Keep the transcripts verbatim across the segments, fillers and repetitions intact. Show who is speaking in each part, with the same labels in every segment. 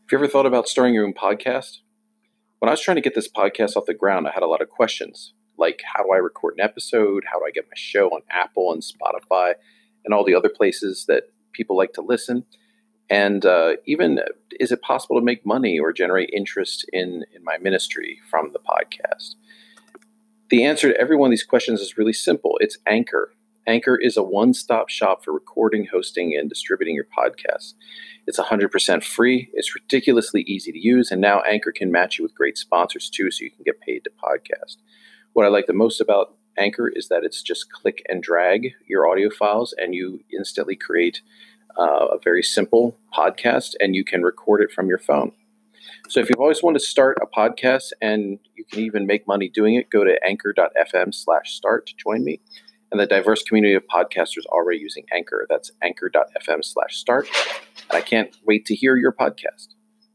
Speaker 1: Have you ever thought about starting your own podcast? When I was trying to get this podcast off the ground, I had a lot of questions, like how do I record an episode? How do I get my show on Apple and Spotify and all the other places that people like to listen? And uh, even, is it possible to make money or generate interest in, in my ministry from the podcast? The answer to every one of these questions is really simple. It's Anchor. Anchor is a one-stop shop for recording, hosting, and distributing your podcast. It's one hundred percent free. It's ridiculously easy to use. And now Anchor can match you with great sponsors too, so you can get paid to podcast. What I like the most about Anchor is that it's just click and drag your audio files, and you instantly create uh, a very simple podcast, and you can record it from your phone. So if you've always wanted to start a podcast and you can even make money doing it, go to anchor.fm slash start to join me. And the diverse community of podcasters already using Anchor. That's anchor.fm slash start. And I can't wait to hear your podcast.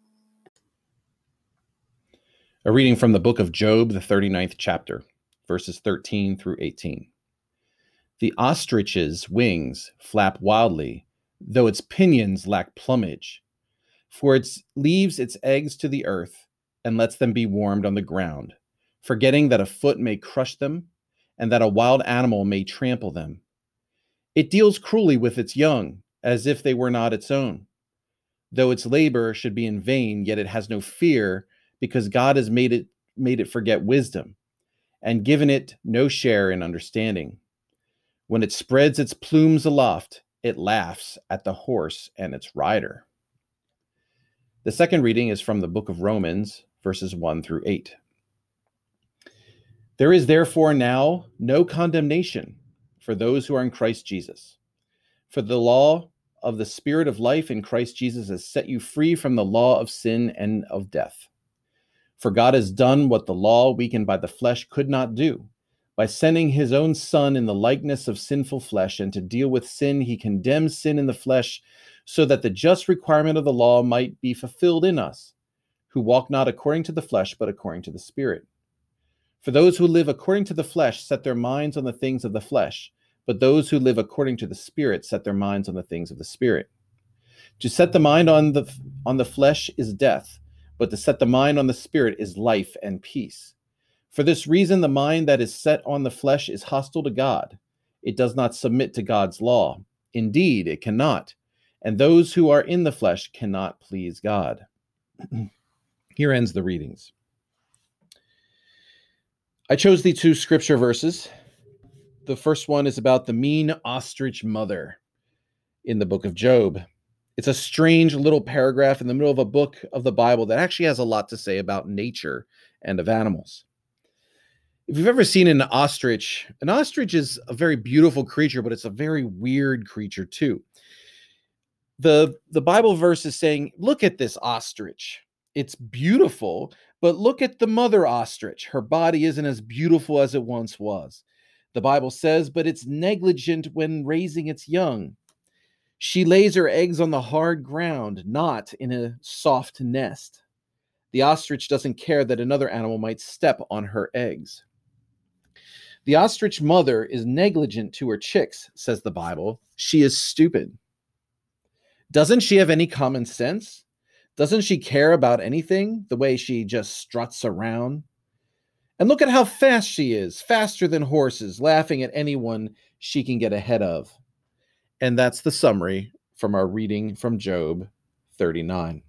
Speaker 2: A reading from the book of Job, the thirty-ninth chapter, verses thirteen through eighteen. The ostrich's wings flap wildly, though its pinions lack plumage. For it leaves its eggs to the earth and lets them be warmed on the ground, forgetting that a foot may crush them and that a wild animal may trample them. It deals cruelly with its young, as if they were not its own. Though its labor should be in vain, yet it has no fear, because God has made it made it forget wisdom, and given it no share in understanding. When it spreads its plumes aloft, it laughs at the horse and its rider. The second reading is from the book of Romans, verses one through eight. There is therefore now no condemnation for those who are in Christ Jesus. For the law of the Spirit of life in Christ Jesus has set you free from the law of sin and of death. For God has done what the law, weakened by the flesh, could not do. By sending his own Son in the likeness of sinful flesh, and to deal with sin, he condemns sin in the flesh, so that the just requirement of the law might be fulfilled in us, who walk not according to the flesh, but according to the Spirit. For those who live according to the flesh set their minds on the things of the flesh, but those who live according to the Spirit set their minds on the things of the Spirit. To set the mind on the on the flesh is death, but to set the mind on the Spirit is life and peace. For this reason, the mind that is set on the flesh is hostile to God. It does not submit to God's law. Indeed, it cannot. And those who are in the flesh cannot please God. Here ends the readings. I chose the two scripture verses. The first one is about the mean ostrich mother in the book of Job. It's a strange little paragraph in the middle of a book of the Bible that actually has a lot to say about nature and of animals. If you've ever seen an ostrich, an ostrich is a very beautiful creature, but it's a very weird creature too. The, the Bible verse is saying, look at this ostrich. It's beautiful, but look at the mother ostrich. Her body isn't as beautiful as it once was. The Bible says, but it's negligent when raising its young. She lays her eggs on the hard ground, not in a soft nest. The ostrich doesn't care that another animal might step on her eggs. The ostrich mother is negligent to her chicks, says the Bible. She is stupid. Doesn't she have any common sense? Doesn't she care about anything, the way she just struts around? And look at how fast she is, faster than horses, laughing at anyone she can get ahead of. And that's the summary from our reading from Job thirty-nine.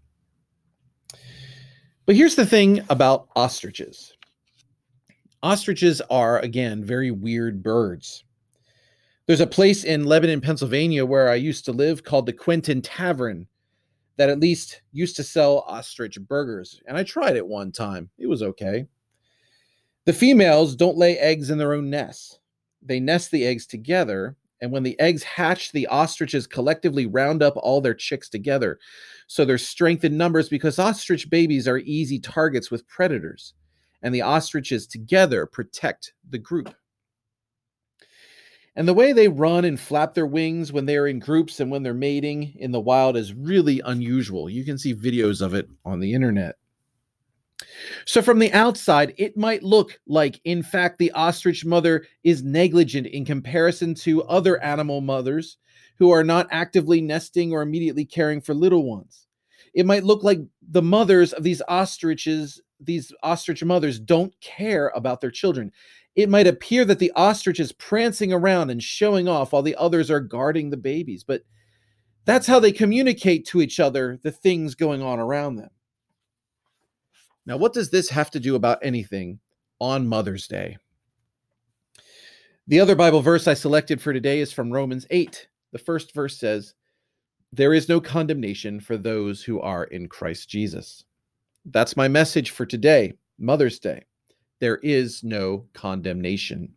Speaker 2: But here's the thing about ostriches. Ostriches are, again, very weird birds. There's a place in Lebanon, Pennsylvania, where I used to live called the Quentin Tavern that at least used to sell ostrich burgers. And I tried it one time. It was okay. The females don't lay eggs in their own nests. They nest the eggs together, and when the eggs hatch, the ostriches collectively round up all their chicks together. So there's strength in numbers because ostrich babies are easy targets with predators, and the ostriches together protect the group. And the way they run and flap their wings when they're in groups and when they're mating in the wild is really unusual. You can see videos of it on the internet. So from the outside, it might look like, in fact, the ostrich mother is negligent in comparison to other animal mothers who are not actively nesting or immediately caring for little ones. It might look like the mothers of these ostriches, these ostrich mothers, don't care about their children. It might appear that the ostrich is prancing around and showing off while the others are guarding the babies. But that's how they communicate to each other the things going on around them. Now, what does this have to do about anything on Mother's Day? The other Bible verse I selected for today is from Romans eight. The first verse says, "There is no condemnation for those who are in Christ Jesus." That's my message for today, Mother's Day. There is no condemnation.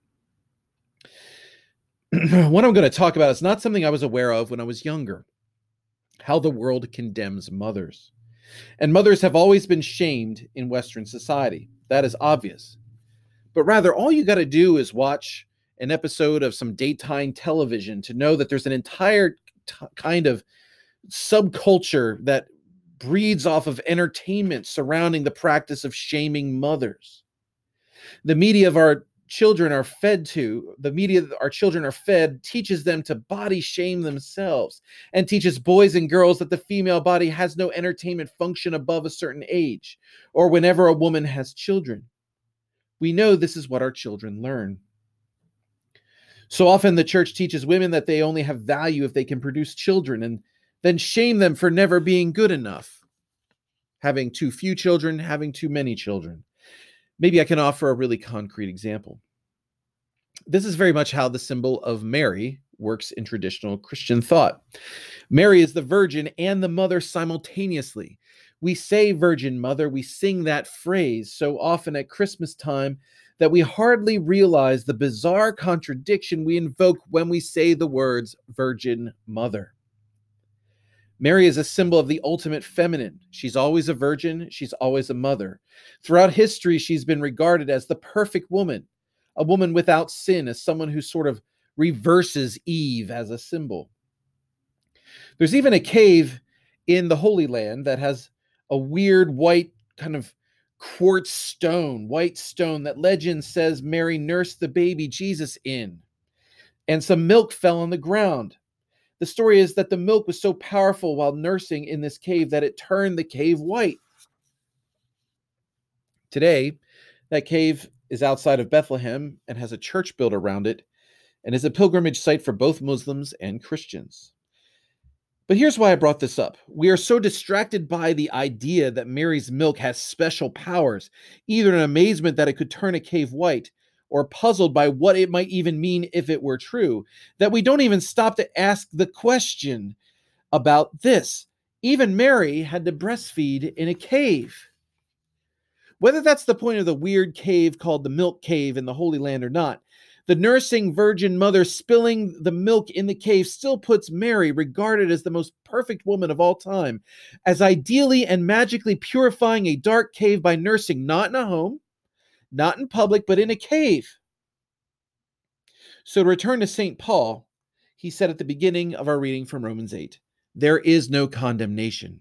Speaker 2: What I'm going to talk about is not something I was aware of when I was younger. How the world condemns mothers. And mothers have always been shamed in Western society. That is obvious. But rather, all you got to do is watch an episode of some daytime television to know that there's an entire t- kind of subculture that breeds off of entertainment surrounding the practice of shaming mothers. The media of our children are fed to, the media that our children are fed teaches them to body shame themselves and teaches boys and girls that the female body has no entertainment function above a certain age or whenever a woman has children. We know this is what our children learn. So often the church teaches women that they only have value if they can produce children and then shame them for never being good enough, having too few children, having too many children. Maybe I can offer a really concrete example. This is very much how the symbol of Mary works in traditional Christian thought. Mary is the Virgin and the Mother simultaneously. We say Virgin Mother, we sing that phrase so often at Christmas time that we hardly realize the bizarre contradiction we invoke when we say the words Virgin Mother. Mary is a symbol of the ultimate feminine. She's always a virgin. She's always a mother. Throughout history, she's been regarded as the perfect woman, a woman without sin, as someone who sort of reverses Eve as a symbol. There's even a cave in the Holy Land that has a weird white kind of quartz stone, white stone that legend says Mary nursed the baby Jesus in, and some milk fell on the ground. The story is that the milk was so powerful while nursing in this cave that it turned the cave white. Today, that cave is outside of Bethlehem and has a church built around it and is a pilgrimage site for both Muslims and Christians. But here's why I brought this up. We are so distracted by the idea that Mary's milk has special powers, either in amazement that it could turn a cave white, or puzzled by what it might even mean if it were true, that we don't even stop to ask the question about this. Even Mary had to breastfeed in a cave. Whether that's the point of the weird cave called the Milk Cave in the Holy Land or not, the nursing Virgin Mother spilling the milk in the cave still puts Mary, regarded as the most perfect woman of all time, as ideally and magically purifying a dark cave by nursing not in a home, not in public, but in a cave. So to return to Saint Paul, he said at the beginning of our reading from Romans eight, there is no condemnation.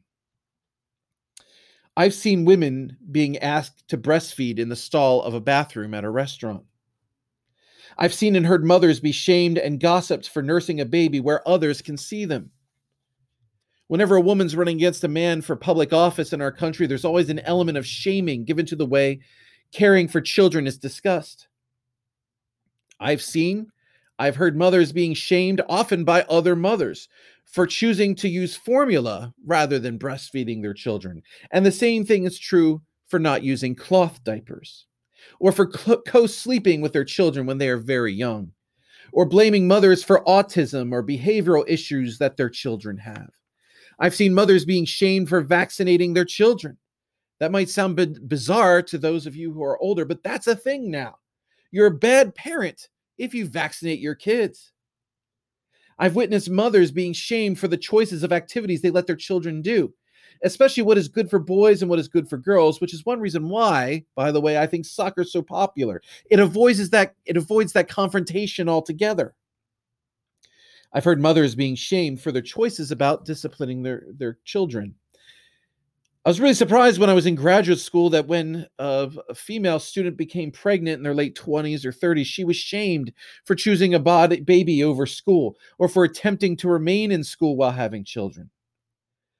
Speaker 2: I've seen women being asked to breastfeed in the stall of a bathroom at a restaurant. I've seen and heard mothers be shamed and gossiped for nursing a baby where others can see them. Whenever a woman's running against a man for public office in our country, there's always an element of shaming given to the way caring for children is discussed. I've seen, I've heard mothers being shamed, often by other mothers, for choosing to use formula rather than breastfeeding their children. And the same thing is true for not using cloth diapers, or for co-sleeping with their children when they are very young, or blaming mothers for autism or behavioral issues that their children have. I've seen mothers being shamed for vaccinating their children. That might sound b- bizarre to those of you who are older, but that's a thing now. You're a bad parent if you vaccinate your kids. I've witnessed mothers being shamed for the choices of activities they let their children do, especially what is good for boys and what is good for girls, which is one reason why, by the way, I think soccer is so popular. It avoids that, it avoids that confrontation altogether. I've heard mothers being shamed for their choices about disciplining their, their children. I was really surprised when I was in graduate school that when a, a female student became pregnant in their late twenties or thirties, she was shamed for choosing a body, baby over school or for attempting to remain in school while having children.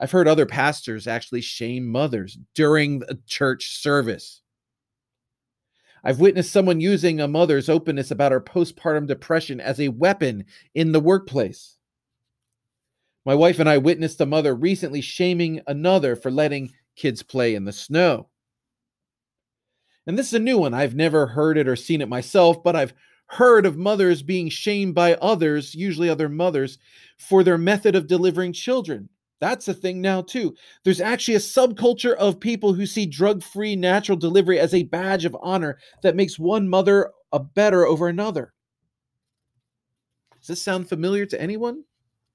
Speaker 2: I've heard other pastors actually shame mothers during a church service. I've witnessed someone using a mother's openness about her postpartum depression as a weapon in the workplace. My wife and I witnessed a mother recently shaming another for letting kids play in the snow. And this is a new one. I've never heard it or seen it myself, but I've heard of mothers being shamed by others, usually other mothers, for their method of delivering children. That's a thing now, too. There's actually a subculture of people who see drug-free natural delivery as a badge of honor that makes one mother a better over another. Does this sound familiar to anyone?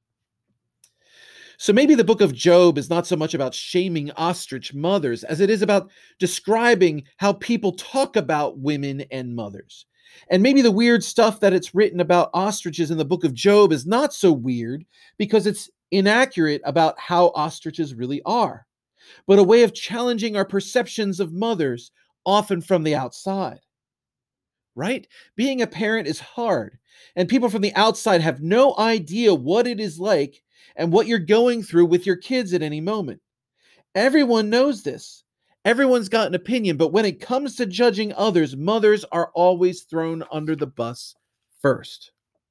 Speaker 2: So maybe the book of Job is not so much about shaming ostrich mothers as it is about describing how people talk about women and mothers. And maybe the weird stuff that it's written about ostriches in the book of Job is not so weird because it's inaccurate about how ostriches really are, but a way of challenging our perceptions of mothers, often from the outside. Right? Being a parent is hard, and people from the outside have no idea what it is like and what you're going through with your kids at any moment. Everyone knows this. Everyone's got an opinion, but when it comes to judging others, mothers are always thrown under the bus first.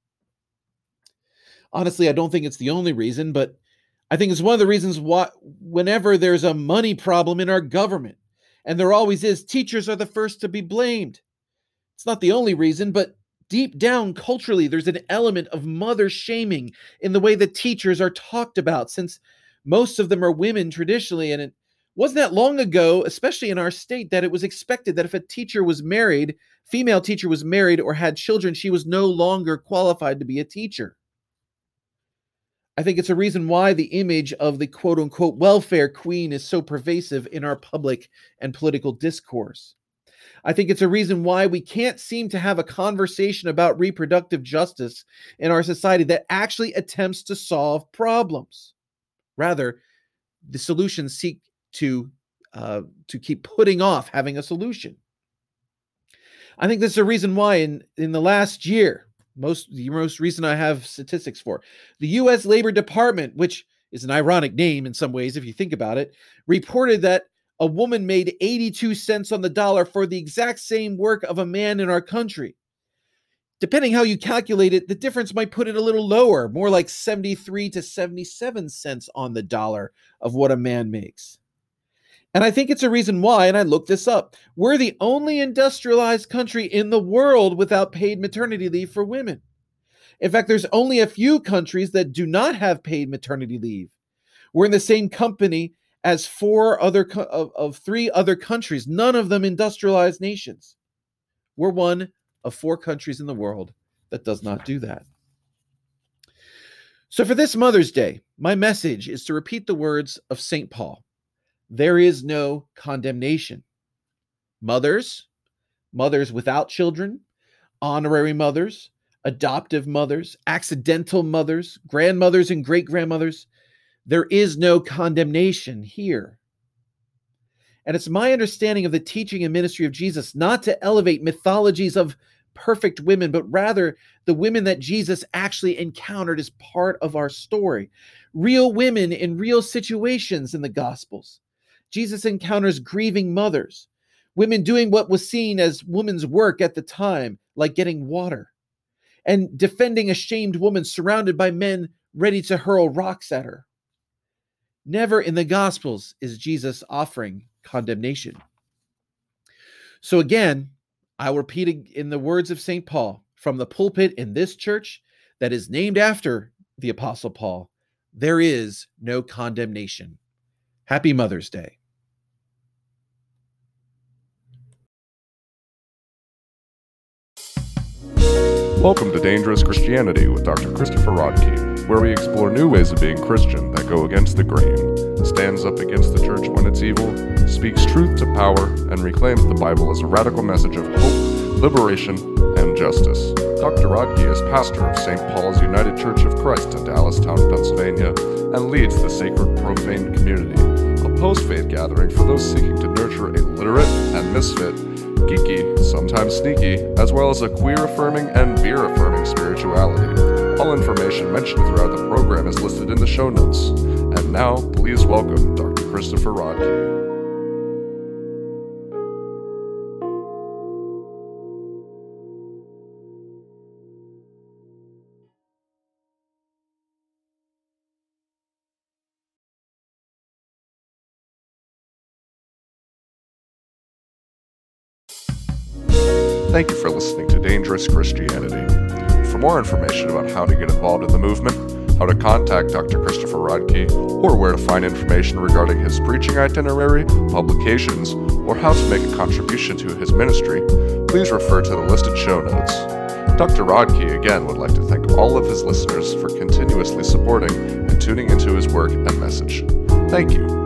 Speaker 2: Honestly, I don't think it's the only reason, but I think it's one of the reasons why whenever there's a money problem in our government, and there always is, teachers are the first to be blamed. It's not the only reason, but deep down culturally, there's an element of mother shaming in the way that teachers are talked about, since most of them are women traditionally. And it wasn't that long ago, especially in our state, that it was expected that if a teacher was married, female teacher was married or had children, she was no longer qualified to be a teacher. I think it's a reason why the image of the quote-unquote welfare queen is so pervasive in our public and political discourse. I think it's a reason why we can't seem to have a conversation about reproductive justice in our society that actually attempts to solve problems. Rather, the solutions seek to, uh, to keep putting off having a solution. I think this is a reason why in, in the last year, most the most recent I have statistics for, the U S Labor Department, which is an ironic name in some ways if you think about it, reported that a woman made eighty-two cents on the dollar for the exact same work of a man in our country. Depending how you calculate it, the difference might put it a little lower, more like seventy-three to seventy-seven cents on the dollar of what a man makes. And I think it's a reason why, and I looked this up, we're the only industrialized country in the world without paid maternity leave for women. In fact, there's only a few countries that do not have paid maternity leave. We're in the same company as four other co- of, of three other countries, none of them industrialized nations. We're one of four countries in the world that does not do that. So for this Mother's Day, my message is to repeat the words of Saint Paul. There is no condemnation. Mothers, mothers without children, honorary mothers, adoptive mothers, accidental mothers, grandmothers and great-grandmothers, there is no condemnation here. And it's my understanding of the teaching and ministry of Jesus not to elevate mythologies of perfect women, but rather the women that Jesus actually encountered as part of our story. Real women in real situations in the Gospels. Jesus encounters grieving mothers, women doing what was seen as women's work at the time, like getting water, and defending a shamed woman surrounded by men ready to hurl rocks at her. Never in the Gospels is Jesus offering condemnation. So again, I'll repeat in the words of Saint Paul, from the pulpit in this church that is named after the Apostle Paul, there is no condemnation. Happy Mother's Day.
Speaker 3: Welcome to Dangerous Christianity with Doctor Christopher Rodkey, where we explore new ways of being Christian that go against the grain, stands up against the church when it's evil, speaks truth to power, and reclaims the Bible as a radical message of hope, liberation, and justice. Doctor Rodkey is pastor of Saint Paul's United Church of Christ in Dallastown, Pennsylvania, and leads the Sacred Profane Community, a post-faith gathering for those seeking to nurture a literate and misfit, geeky, sometimes sneaky, as well as a queer-affirming and beer-affirming spirituality. All information mentioned throughout the program is listed in the show notes. And now, please welcome Doctor Christopher Rodkey. Thank you for listening to Dangerous Christianity. For more information about how to get involved in the movement, how to contact Doctor Christopher Rodkey, or where to find information regarding his preaching itinerary, publications, or how to make a contribution to his ministry, please refer to the listed show notes. Doctor Rodkey again would like to thank all of his listeners for continuously supporting and tuning into his work and message. Thank you.